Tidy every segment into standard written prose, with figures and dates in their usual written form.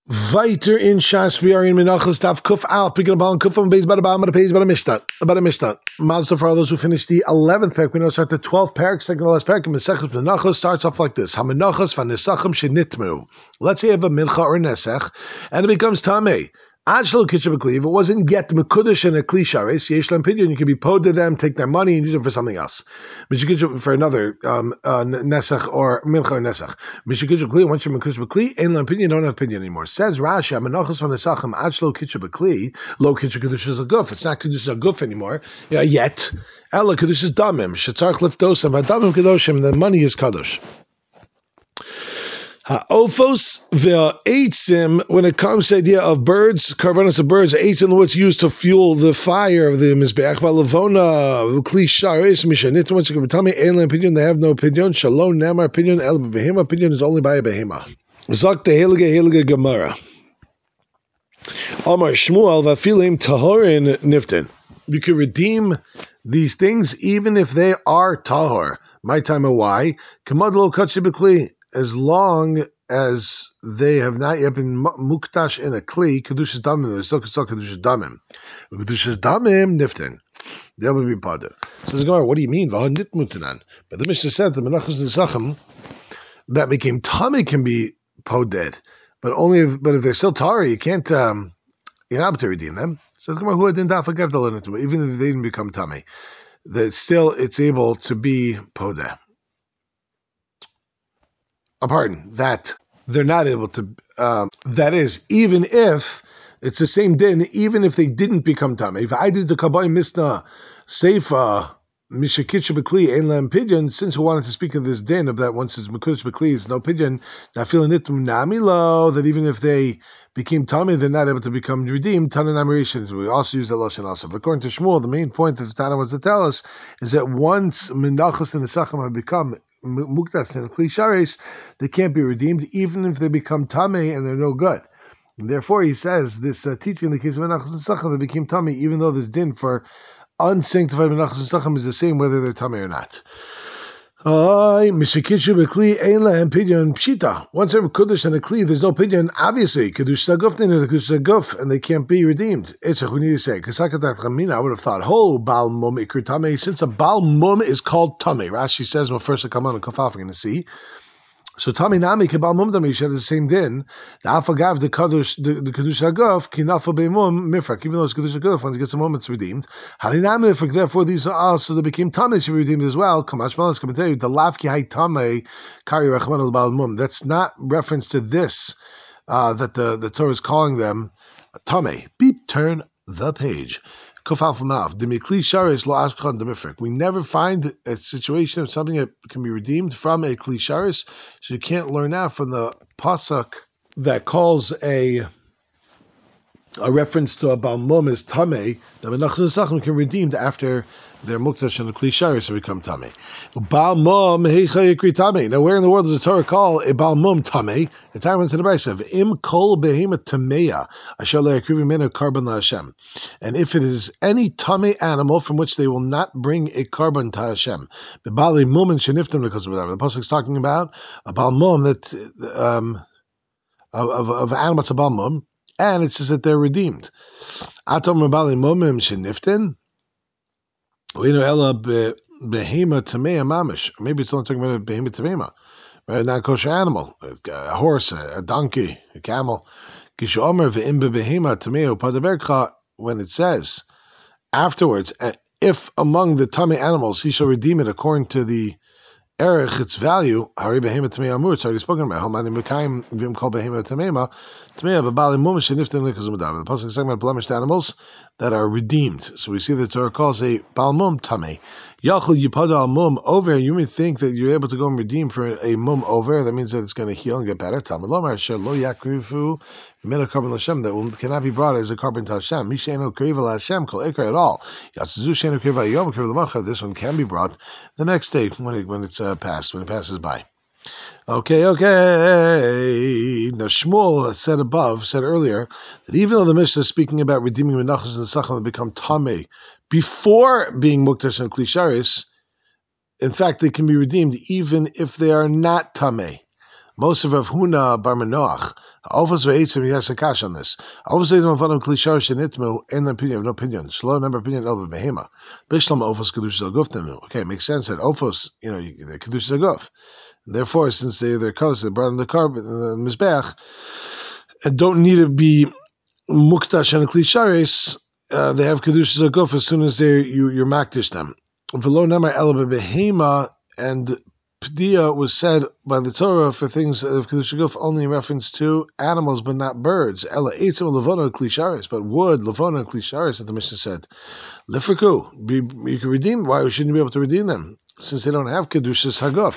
Weiter in Shas, we are in Menachos Tav Kuf Al, picking up on Kuf on base, about a page, about a Mishnah. Mazda for all those who finished the 11th parak, we now start the 12th parak, second to last parak, and Mesechus Menachos starts off like this: HaMenachos v'Nesachim shenitmu. Let's say you have a mincha or nesech, and it becomes tamei. Ajlo Kishabakli, if it wasn't get Mekudesh and a Klisharis, Yeshlam Pidyon, you can be paid to them, take their money, and use it for something else. Mishikisha for another Nesach or Mincha or Nesach. Mishikishabakli, once you're Mekudesh Ein Lam Pidyon, you don't have Pidyon anymore. Says Rashi, Menachos von Nesachim, Ajlo Kishabakli, Lo Kishakudesh is a guf. It's not Kudesh a guf anymore, yet. Ella Kudesh is Damim, Shetzarch Liftosam, Damim Kedoshim, the money is Kadosh. Ha'ofos ve'eitzim, when it comes to the idea of birds, karbanos of birds, eitzim, what's used to fuel the fire of the mizbeach, va'lavona, kli sharis, mishanit, once you can tell me, ein pidyon, they have no pidyon, shalom, namar pidyon, el behema, pidyon is only by a behema. Zok the helige gemara. Amar Shmuel, vafilim tahorin niftin. You can redeem these things even if they are tahor. My time of why? Kamad lo kachibikli. As long as they have not yet been muktash in a kli, kedushas damim, they're still kedushas damim. Kedushas damim niftin. They will be podded. So the Gemara, what do you mean? But the Mishnah said the menachos nesachim that became tummy can be podded, but if they're still tari, you can't. You're not able to redeem them. So the Gemara, who didn't forget the limit, even if they didn't become tummy, that still it's able to be podded. Pardon, that they're not able to, that is, even if it's the same din, even if they didn't become tamei. If I did the kabbai misna seifa mishakitcha b'kli ein lam pidyon, since we wanted to speak of this din of that once it's mekudesh b'kli is no pidyon, now feeling it namilo that even if they became tamei, they're not able to become redeemed. Tanan amirations. We also use that lashon also. But according to Shmuel, the main point that Tana was to tell us is that once menachos and nesachim have become muktas and klisharis, they can't be redeemed even if they become tamei and they're no good. And therefore, he says this teaching in the case of menachos and sachim, they became tamei, even though this din for unsanctified menachos and sachim is the same whether they're tamei or not. Once they're Kudush and a Kli, there's no pidyon. Obviously, Kudush Saguftin is a Kudush Saguf, and they can't be redeemed. It's we need to say. I would have thought, Baal Mum Ikr Tameh, since a Baal Mum is called Tameh. Rashi says, well, first I come on and Kafaf, we're going to see. So Tami Nami Kibal Mum Dami said the same din. The Afagav the Kadush Aguf Kinafa Beimum Mifrak. Even though it's Kadush Aguf, once it gets a moment, it's redeemed. Halinami Mifrak. Therefore, these are also they became Tami should be redeemed as well. Kamash Malas commentary the Lavki Hai Tame Kari Rachman al Bal Mum. That's not reference to this that the Torah is calling them Tame. Beep. Turn the page. We never find a situation of something that can be redeemed from a klisharis, so you can't learn that from the pasuk that calls a reference to a balmum is tamei. The menachos nesachim can be redeemed after their muktash and the klisharis have become tamei. Balmum heicha yikri tamei. Now, where in the world does the Torah call a balmum tamei? The time went to the Brisa of im kol behema tameya asher le'akriv mena karban laHashem. And if it is any tamei animal from which they will not bring a karban to Hashem, b'bali mum and sheniftim because of whatever the pasuk is talking about a balmum that of animals a balmum. And it says that they're redeemed. Atom Rabali Momim Sheniftin. We know Ella Behema Tamea Mamish. Maybe it's only talking about a Behema Tamema. Right? Not a kosher animal. A horse, a donkey, a camel. Kishu Omer Ve'imbe Behema Tamea Padabercha, when it says afterwards, if among the Tamei animals he shall redeem it according to the erech, its value, Hari Behema Tamei Amur, it's already spoken about. Homani Mekayim Vim Kol Behema Tamema, Tamea Babali Mumish and Niftim Likas Madav. The pasuk is talking about blemished animals that are redeemed. So we see the Torah calls a Balmum Tamei. Yachul Yipada Al Mum over. You may think that you're able to go and redeem for a mum over. That means that it's going to heal and get better. Talmud Lomar Asher Lo Yakrifu Mena Carbon Hashem that cannot be brought as a carbon to Hashem. Misheno Kriva Hashem Kol Ikra at all. Yatsuzu Sheno Kriva Yom Kriva Lamacha. This one can be brought the next day when it passes by. Okay. Now Shmuel said earlier that even though the Mishnah is speaking about redeeming menachos and sachim that become tamei before being muktash and klisharis, in fact they can be redeemed even if they are not tamei. Most of Rav Huna Bar Manoach. Alphas ve'etzim, he has a kash on this. Alphas ve'etzim avadim klishar shenitmu, in the opinion, no opinion. Shlo number opinion, elva behema. Bishlam alphas kedushas aguf temu. Okay, it makes sense that alphas, they're kedushas aguf. Therefore, since they're colors, they brought in the carbon, the mizbech, and don't need to be muktash and klisharis, they have kedushas aguf as soon as you're makdish them. V'lo number elva behema, and P'diya was said by the Torah for things of Kedusha Guf only in reference to animals, but not birds. Ela eitzim levona klisharis, but wood, levona klisharis, that the Mishnah said. Lifriku, you can redeem. Why shouldn't you be able to redeem them? Since they don't have Kedushas Haguf.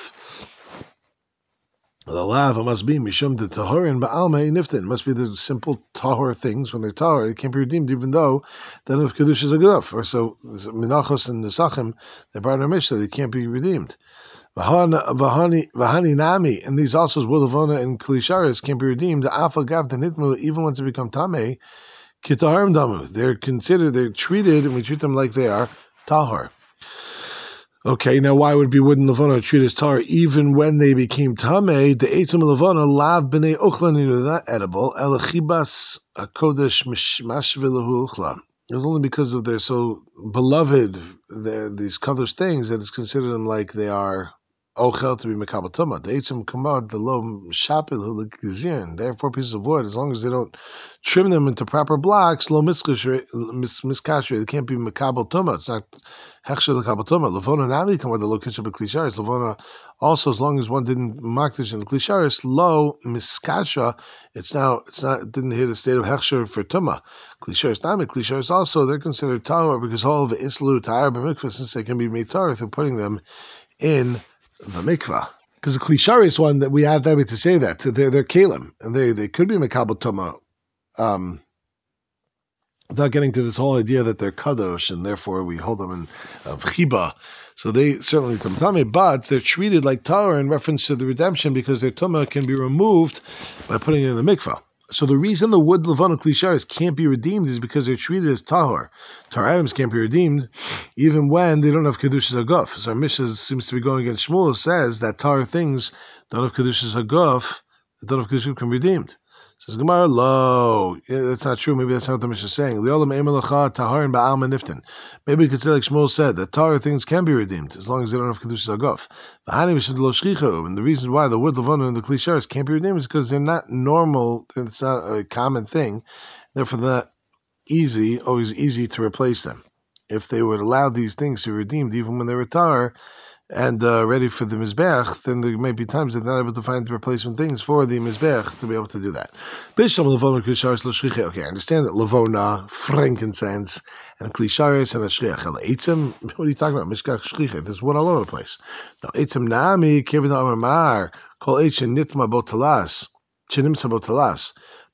The lava must be mishum the tahorin ba'alma niftin. Must be the simple tahor things. When they're tahor, it can't be redeemed, even though they don't have Kedushas Haguf. Or so, Menachos and Nesachim, they brought in a Mishnah, they can't be redeemed. Vahani nami, and these also Wulavona and Klisharis can't be redeemed. Afagav denitmu, even once they become tame, kitaharim damu. They're treated, and we treat them like they are tahor. Okay, now why would be wood and Lavona treated as tahor even when they became tame? The eitzim Lavona lav b'nei uchlan, they're not edible. Elachibas akodesh mashvilahu uchla. It was only because of their so beloved, these colors things, that it's considered them like they are ochel to be mekabel tumah. The eitzim kamad, the lo shapil hu legizin. They have 4 pieces of wood. As long as they don't trim them into proper blocks, lo miskashre, they can't be mekabel tumah. It's not hechsher lekabel tumah. Lavona nami kamad the lo kisha b'klisharis. Lavona also, as long as one didn't mark this in the klisharis, lo miskasha, it didn't hit a state of hechsher for tumah. Klisharis nami, klisharis also, they're considered tahor because all of the islu tahor b'mikvah, since they can be made tahor through putting them in the mikvah. Because the klisharis one that we have that way to say that they're kalim, and they could be mekabel tumah, without getting to this whole idea that they're kadosh and therefore we hold them in chiba. So they certainly come tumah, but they're treated like tahor in reference to the redemption because their tumah can be removed by putting it in the mikvah. So the reason the wood levana klisharis can't be redeemed is because they're treated as tahor. Tahor items can't be redeemed even when they don't have kedushas haguf. So our Mishnah seems to be going against Shmuel. Says that tahor things don't have kedushas haguf, don't have kedushas can be redeemed. Says Gemara, lo, that's not true. Maybe that's not what the Mishnah is saying. Maybe you could say like Shmuel said, that tahor things can be redeemed as long as they don't have kedushas haguf. And the reason why the wood levana and the klisharis can't be redeemed is because they're not normal. It's not a common thing. Therefore, they're not always easy to replace them. If they would allow these things to be redeemed even when they were tahor and ready for the Mizbech, then there may be times that they're not able to find replacement things for the Mizbech to be able to do that. Okay, I understand that Lavona, frankincense, and Klisharis, and a Shriach. What are you talking about? Mishkach Shriach. There's one all over the place. Now, Eitzim Nami, Kevin Amar, Kol Eichin Nitma Botalas, Chinimsa Botalas.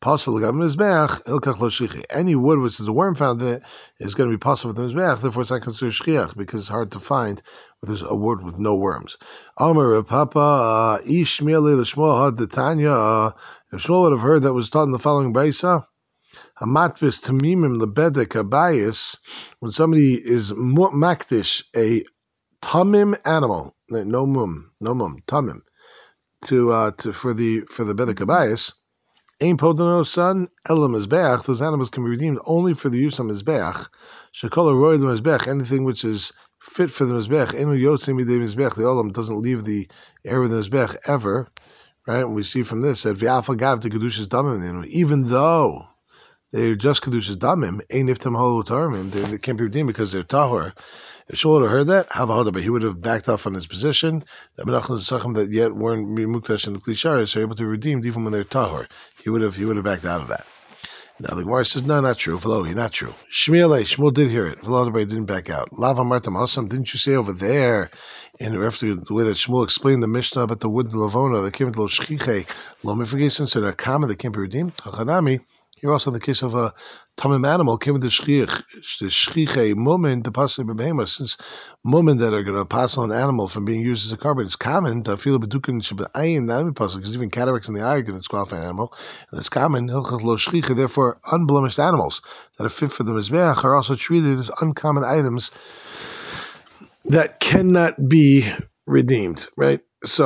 Any wood which is a worm found in it is going to be possible with the mizbeach. Therefore, it's not considered shchiach because it's hard to find where there's a wood with no worms. Amar Papa Ishmael L'Shmuel Had Detanya. If Shmuel would have heard that was taught in the following brisa, Hamatvis Tamimim Lebedek Abayis, when somebody is makdish a tamim animal, no mum tamim, for the bedek abayis. Ein podano son elam mizbeach. Those animals can be redeemed only for the use of mizbeach. Shekola roy the mizbeach. Anything which is fit for the mizbeach. Enu yotzei midei mizbeach. The olam doesn't leave the area of the mizbeach ever. Right? And we see from this that v'afa gav to kedushas damim. Even though they're just kedushas damim, ein niftam holu tarimim. They can't be redeemed because they're tahor. If Shmuel would have heard that, but he would have backed off on his position. That that yet weren't muktash and klisharis are able to be redeemed even when they're tahor. He would have backed out of that. Now the Gemara says, no, not true. V'lo, not true. Shmuel did hear it. V'lo, everybody didn't back out. Lava martam hasam, didn't you say over there, in reference to the way that Shmuel explained the Mishnah about the wood lavona, the kivet lo shchiche, lo mifragei, since they're common, they can't be redeemed? Hachanami. Here also in the case of a tamim animal, came with the shchiche moment, the passing behema, since moment that are going to pass on an animal from being used as a carbon, it's common to feel bedukin shabayin nami passing, because even cataracts in the eye are going to disqualify an animal, and it's common. Therefore, unblemished animals that are fit for the mizbeach are also treated as uncommon items that cannot be redeemed. Right? So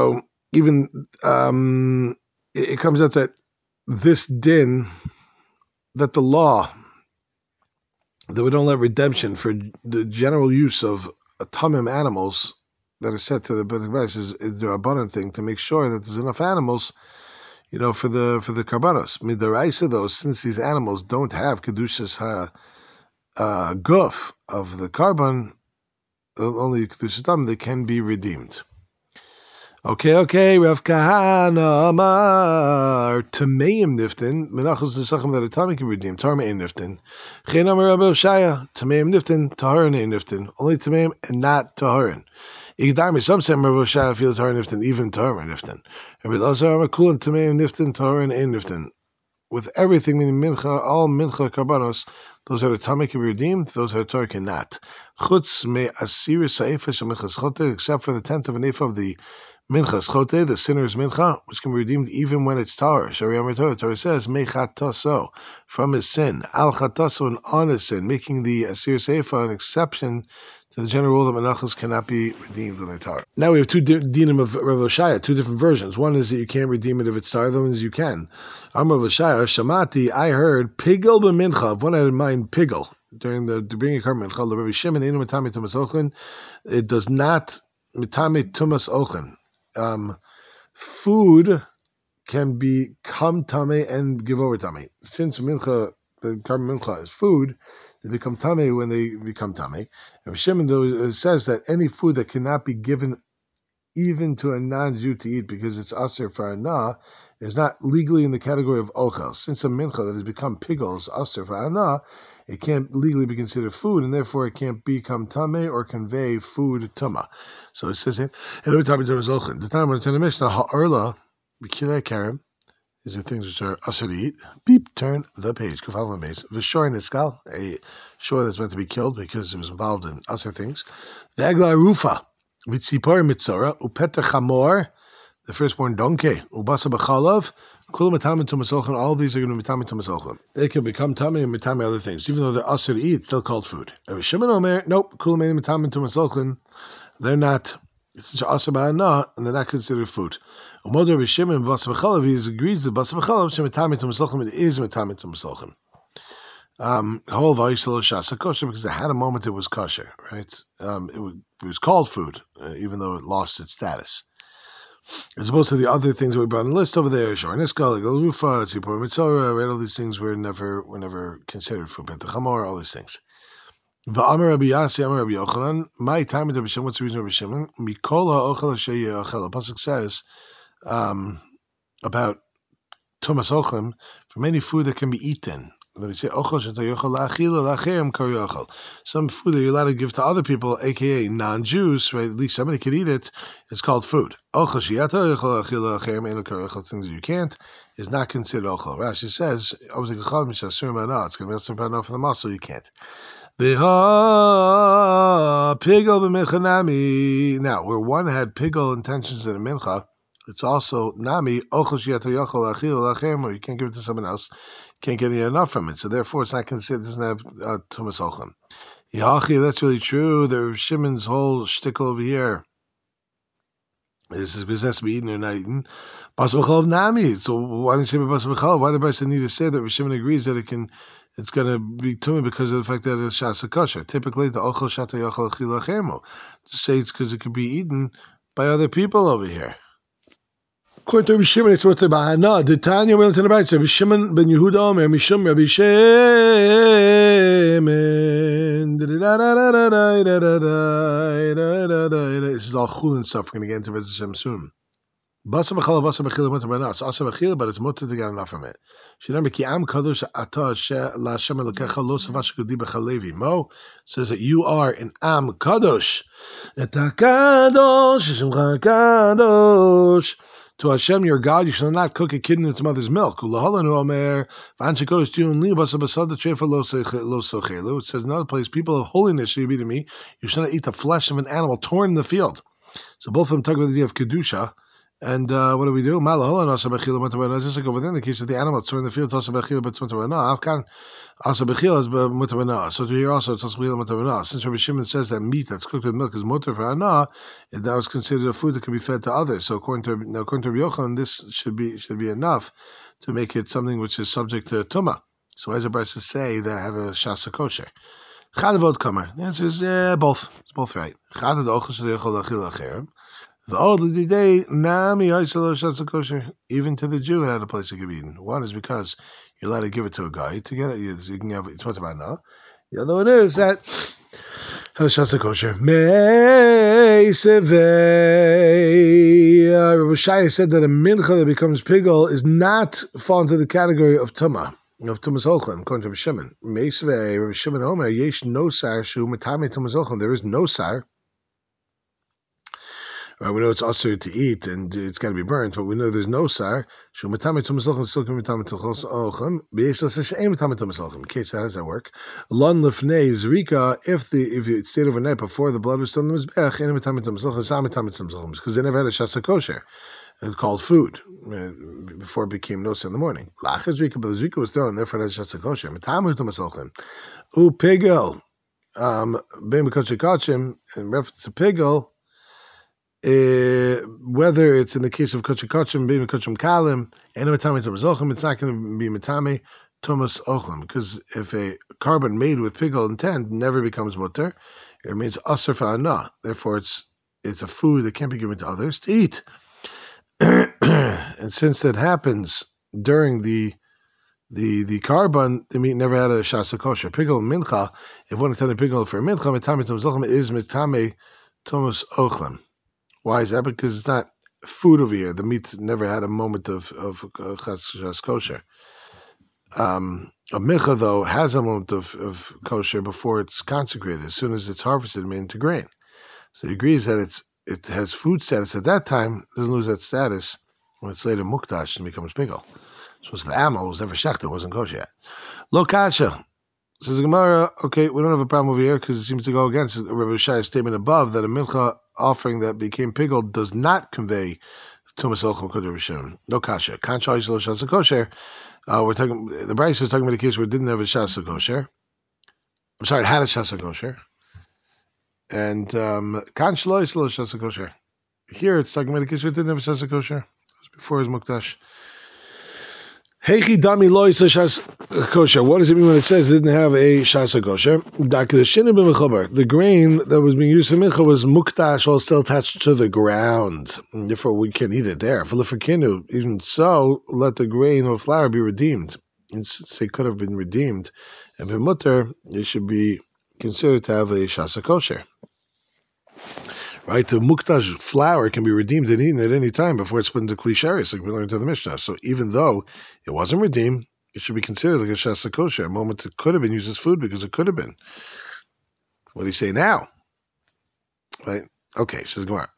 even it comes out that this din, that the law that we don't let redemption for the general use of tamim animals that are set to the Beit HaKnesset is the abundant thing to make sure that there's enough animals, for the karbanos. Midaraisa though, since these animals don't have kedushas guf of the carbon, only kedushas dam, they can be redeemed. Okay, Rav Kahana Amar Tameim Niftin Menachos Nesachim that a Tami can redeem Tarmeim Niftin Chen Amar Rabbi Shaya Tameim Niftin Taharin Niftin only Tameim and not Taharin. Igdami some say Rabbi Shaya feels Taharin Niftin even Taharin Niftin. Rabbi Lazar Amar Kulan Tameim Niftin Taharin Niftin with everything meaning mincha all mincha karbanos. Those are the Tami can be redeemed. Those are the Torah cannot. Chutz me asir saifah shemichas chote except for the 10th of an ephah of the Minchas chote, the sinner's mincha, which can be redeemed even when it's tar. Shariam Torah says, mechataso, from his sin, al chataso, and on his sin, making the asir seifa an exception to the general rule that menachos cannot be redeemed when they're tar. Now we have two dinim of Rav Oshaya, two different versions. One is that you can't redeem it if it's tar, the other one is you can. I'm Rav Oshaya, shamati, I heard, pigel b'mincha, one had in mind pigel, during the bringing carbon mincha, Rabbi Shimon, inu mitami tumas ochin, it does not mitami tumas ochin. Food can become tame and give over tame. Since mincha, the carbon mincha is food, they become tame when they become tame. And Shimon says that any food that cannot be given even to a non-Jew to eat because it's aser for ana is not legally in the category of ochel. Since a mincha that has become pigel is aser for ana, it can't legally be considered food, and therefore it can't become tameh or convey food tuma. So it says here, the time when it's in the Mishnah, ha'arla, b'kilei karim, these are things which are asher to eat. Beep, turn the page. Kufal base. V'shor niskal, a shore that's meant to be killed because it was involved in asher things. V'agla rufa, v'tzipor mitzora, upeter chamor, the firstborn donkey, ubasa b'chalav, all these are going to be tami tumas. They can become tami and mitami other things, even though they're asher to eat, still called food. Shimon Omer, nope, kulam mitami tumas. They're not. It's asher ba'ana, and they're not considered food. Umoder Shimon b'basa b'chalav, he agrees that basa b'chalav shemitami tumas it is mitami tumas. Whole vayisalo shasa kosher because it had a moment it was kosher, right? It was called food, even though it lost its status. As opposed to the other things that we brought on the list over there, Shorniska, Galufa, Tzipor Mitzora, right? All these things were never considered for Pentachamor, all these things. Va'amar Rabbi Yasi, Amar Rabbi Yochanan, my time at Rabbi Shimon, what's the reason Rabbi Shimon? Mikola Ochel Sheyeh Ochel. The pasuk says about Tumas Ochel, from any food that can be eaten. Let me say, some food that you're allowed to give to other people, aka non-Jews, right? At least somebody could eat it. It's called food. Things that you can't is not considered ochel. Rashi says, it's going to be enough for the muscle. You can't. Now, where one had pigel intentions in a mincha, it's also nami ochel or you can't give it to someone else. Can't get enough from it, so therefore it's not considered. It doesn't have tumas ochel. Yachi, that's really true. There's Shimon's whole shtickle over here. This has to be eaten or not eaten. Bas b'chalav nami. So why didn't you say bas b'chalav? Why the person need to say that Shimon agrees that it's going to be tumah because of the fact that it's shasa kosher. Typically, the ochel shata yachal achila chemo. To say it's because it could be eaten by other people over here. According to Rabbi Shimon, it's what's about no. The Tanya went to the right. Rabbi Shimon ben Yehuda Omer Mishum Rabbi Shimon. This is all chulin stuff. We're going to get into V'ez Hashem soon. Basa b'chila went to Banas. Asa b'chila, but it's mutter to get enough from it. Shinam ki am kadosh ata la Hashem elokecha lo savash kudi b'chalevi. Mo says that you are an am kadosh. Eta kadosh, shemcha kadosh. To Hashem, your God, you shall not cook a kid in its mother's milk. It says in another place, people of holiness shall be to me. You shall not eat the flesh of an animal torn in the field. So both of them talk about the idea of kedusha, And what do we do? Malo and also bechila mutar. Just like over there in the case of the animal, it's in the field. Also bechila mutar. Afkan also bechila is mutar. So here also it's also bechila mutar. Since Rabbi Shimon says that meat that's cooked with milk is mutar for ana, that was considered a food that could be fed to others. So according to Rabbi Yochanan, this should be enough to make it something which is subject to tuma. So why does the Brisa say that I have a shasa kosher? Chadavot kamer. The answer is both. It's both right. Chadav ochel sheyachol lachil acherem. Even to the Jew, it had a place to give eaten. One is because you're allowed to give it to a guy to get it. You can have it's what's about now. The other one is that Shasa kosher. Rabbi Shaya said that a mincha that becomes pigel is not fall into the category of tuma. Of Tumas Ochlem, according to Rabbi Shimon. Meisvei, Rabbi Shimon Omer, Yesh no sar shu matame Tumas Ochlem. There is no sar. Right, we know it's usher to eat and it's got to be burnt, but we know there's no sar. Shu matame Tumas Ochlem still can be matame Tumas Ochlem. Beisos says ein matame Tumas Ochlem. In case how does that work? Lon lefnei zrika. If it stayed overnight before the blood was still in the mizbech, ein matame Tumas Ochlem. Sam matame Tumas Ochlem because they never had a shasa kosher. It's called food before it became nosa in the morning. Lachas rika, but the zrika was thrown, therefore that's just a kosher. Metamu Tumas Ochlem. U pigel. Ben b'kosher kachim in reference to pigel. Whether it's in the case of kosher kachim, ben b'kosher kalim, and metame Tumas Ochlem, it's not going to be metame Tumas Ochlem because if a carbon made with pigel intent never becomes mutter, it remains aser fa'ana. Therefore, it's a food that can't be given to others to eat. And since that happens during the carbon, the meat never had a shasa kosher. Pigel mincha, if one attended pigel for mincha, mitame Tumas Ochlem is mitame Tumas Ochlem. Why is that? Because it's not food over here. The meat never had a moment of shas kosher. A mincha though has a moment of kosher before it's consecrated. As soon as it's harvested, made into grain. So he agrees that it has food status at that time, doesn't lose that status when it's later muktash and becomes pigel. So it's the animal was never shechted, wasn't kosher yet. Lo kasha. Says the Gemara, okay, we don't have a problem over here because it seems to go against Rabbi Shaya's statement above that a mincha offering that became pigel does not convey Tumas Ochlem Kodesh Rishon. No kasha. Kancha Yislo Shasa Kosher. We're talking. The Bryce is talking about a case where it didn't have a Shasa Kosher. I'm sorry, it had a Shasa Kosher. And Kancha Yislo Shasa Kosher. Here it's talking about a case where it didn't have a Shasa Kosher. It was before his Muktash. Heichi dami lo shas kosher. What does it mean when it says it didn't have a shasa kosher? The grain that was being used for mincha was muktash, all still attached to the ground. And therefore, we can't eat it there. Even so, let the grain or flour be redeemed. And since it could have been redeemed, and for mutter, it should be considered to have a shasa kosher. Right, the muktash flour can be redeemed and eaten at any time before it's put into klisharis, like we learned in the Mishnah. So even though it wasn't redeemed, it should be considered like a shasa kosher, a moment it could have been used as food because it could have been. What do you say now? Right? Okay, says Gemara.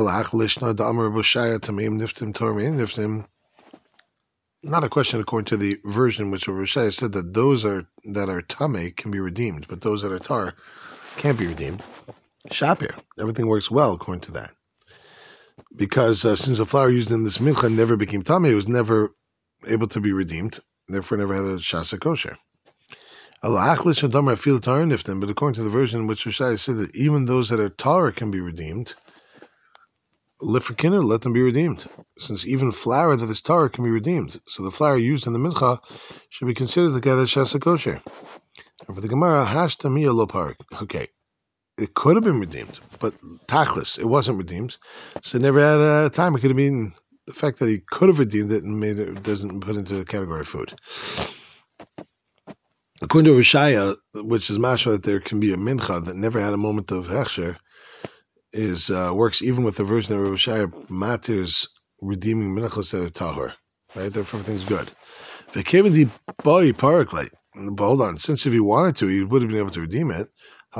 Not a question according to the version which Rabbi Shaya said that those that are tamei can be redeemed, but those that are tar can't be redeemed. Shapir. Everything works well according to that. Because since the flour used in this mincha never became tamei, it was never able to be redeemed, therefore never had a shasa kosher. But according to the version in which Rishai said that even those that are tar can be redeemed, let them be redeemed. Since even flour that is tar can be redeemed. So the flour used in the mincha should be considered to get a shasa kosher. And for the Gemara, hashtamiya lo parik. Okay. It could have been redeemed, but tachlis, it wasn't redeemed, so it never had a time. It could have been the fact that he could have redeemed it and made it doesn't put into the category of food. According to Rishaya, which is mashma that there can be a mincha that never had a moment of hechsher, is works even with the version of Rishaya matters redeeming minchos that are tahor. Right, therefore everything's good. The kevin boy paraklite. Hold on, since if he wanted to, he would have been able to redeem it.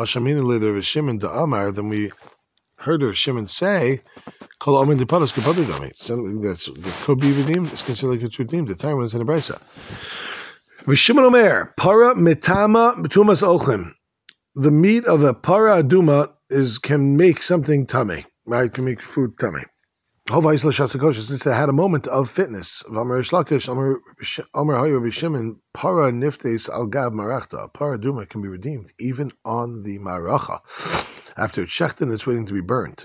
Then we heard of Shimon say, something that could be redeemed, it's considered like it's redeemed. The time when it's in the Brisa. Shimon Omer, para mitama tumas ochlim. The meat of a para aduma can make something tummy, right? Can make food tummy. Since they had a moment of fitness. Para niftes al gav marachta. Para duma can be redeemed even on the maracha. After it's shechten, it's waiting to be burnt.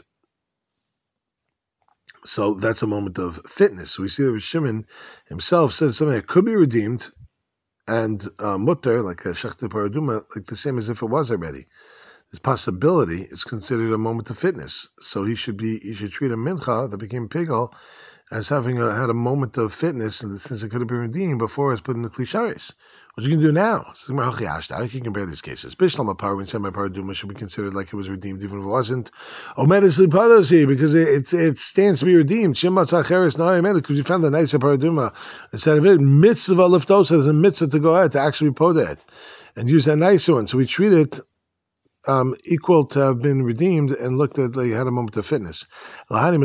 So that's a moment of fitness. We see that Shimon himself says something that could be redeemed, and mutter, like a shechten paraduma, like the same as if it was already. This possibility is considered a moment of fitness. So he should treat a mincha that became pigel as having had a moment of fitness, and since it could have been redeemed before it's put in the klisharis. What you can do now? You can compare these cases. Bishlam apar when semi-paraduma should be considered like it was redeemed even if it wasn't. Omedisli padosi because it stands to be redeemed. Shimmat zacheres na'amed because you found the nicer paraduma instead of it mitzvah liftosa. There's a mitzvah to go ahead to actually podet and use that nicer one. So we treat it equal to have been redeemed and looked at like had a moment of fitness. Is there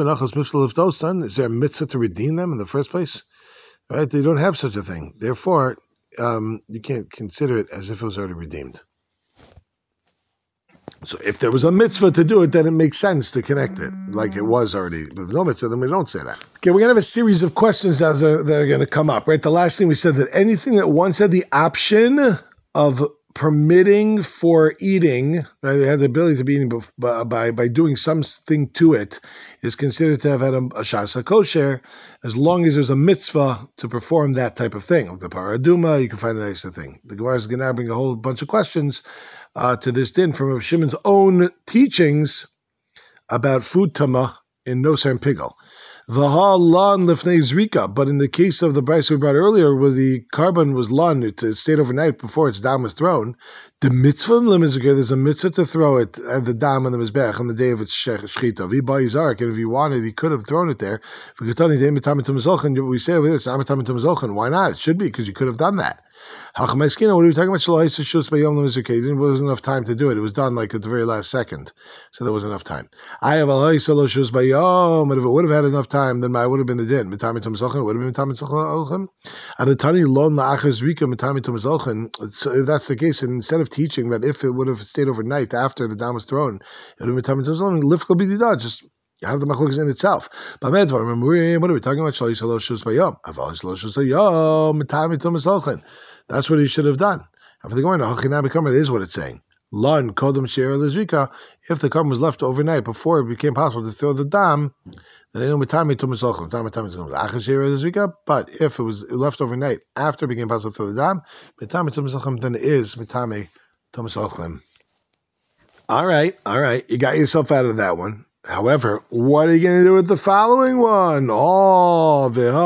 a mitzvah to redeem them in the first place? Right? They don't have such a thing. Therefore, you can't consider it as if it was already redeemed. So if there was a mitzvah to do it, then it makes sense to connect it like it was already. But if no mitzvah, then we don't say that. Okay, we're going to have a series of questions that are going to come up. Right? The last thing we said that anything that once had the option of permitting for eating, right, it had the ability to be eaten by doing something to it, is considered to have had a shas kosher, as long as there's a mitzvah to perform that type of thing. Like the paraduma, you can find a nicer thing. The Gemara is going to bring a whole bunch of questions to this din from Rav Shimon's own teachings about food tama in Noser and Pigel. V'ha lan lefnei zrika, but in the case of the brayso we brought earlier, where the carbon was lan, it stayed overnight before its dam was thrown, the mitzvah lemizger, there's a mitzvah to throw it at the dam on the mizbech on the day of its shechita. V'bayizark, and if he wanted, he could have thrown it there. We say over this, why not? It should be, because you could have done that. What are we talking about? There wasn't enough time to do it. It was done like at the very last second, so there wasn't enough time. But if it would have had enough time, then I would have been the din. It would have been so if that's the case, and instead of teaching that if it would have stayed overnight after the dam was thrown, it would have been just you have the machlokas in itself. But what are we talking about? That's what he should have done. And for the Gemara, it is what it's saying. If the carbon was left overnight before it became possible to throw the dam, then but if it was left overnight after it became possible to throw the dam, then it is mitame tomas. All right, you got yourself out of that one. However, what are you going to do with the following one? Oh,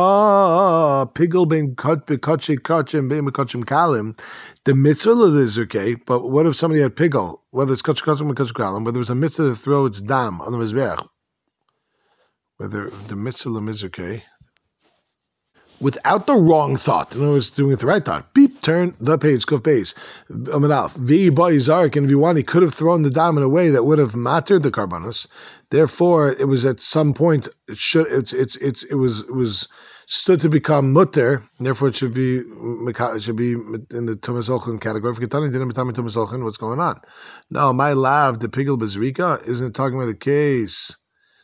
pigel ben kachim ben kalim. The mitzvah is okay, but what if somebody had pigel, whether it's kachim kalim, whether there was a mitzvah to throw its dam on the mizbeach, whether the mitzvah is okay, without the wrong thought. In other words, doing it the right thought. Beep, turn the page, kuf base. And if you want, he could have thrown the dam in a way that would have mattered the karbanos. Therefore, it was at some point it was stood to become mutter. Therefore, it should be in the Tumas Ochan category. What's going on? No, my lav, the pigel bezrika, isn't talking about the case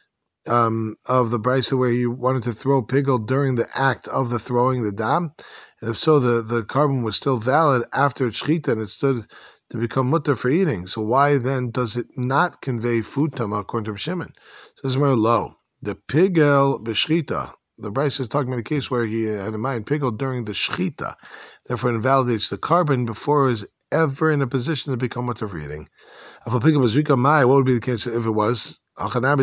of the brisa where he wanted to throw pigel during the act of the throwing the dam, and if so, the carbon was still valid after it's shchita and it stood to become mutter for eating. So why then does it not convey food tama according to Shimon? So this is more low. The pigel b'shchita. The brisa is talking about a case where he had in mind pigel during the shchita, therefore it invalidates the carbon before it was ever in a position to become mutter for eating. If a pigel was rika mai, what would be the case if it was? That would have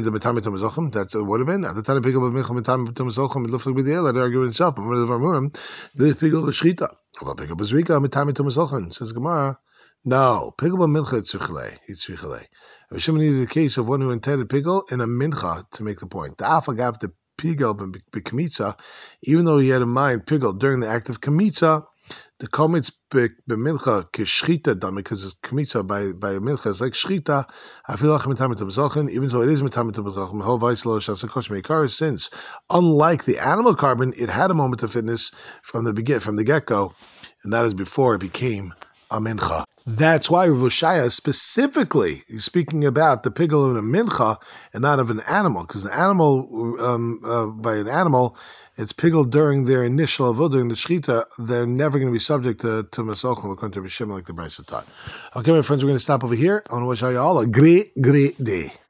been at the time. Pigel with milcham time tomazochem. It looked like the that argued itself. But one of the Ramurim, the pigel was shchita. Pigel was rika with time tomazochem. Says Gemara, no. Pigel with milcha tzrichale. It's tzrichale. Shimon needed a case of one who intended pigel in a mincha to make the point. The afagav the pigel b'kamitza, even though he had in mind pigel during the act of kamitza. The comments b'milcha k'shchita dam, because it's kmitza by milcha is like shchita. I feel like even though it is mitamit b'zochen, whole vice lo shasakosh meikar. Since unlike the animal carbon, it had a moment of fitness from the get go, and that is before it became a mincha. That's why Rav Shaya specifically is speaking about the pigul of a mincha and not of an animal, because an animal, by an animal, it's pigul during their initial avodah, during the shechita. They're never going to be subject to masochel according to Rishim, like the Brisa taught. Okay, my friends, we're going to stop over here. I want to wish you all a great day.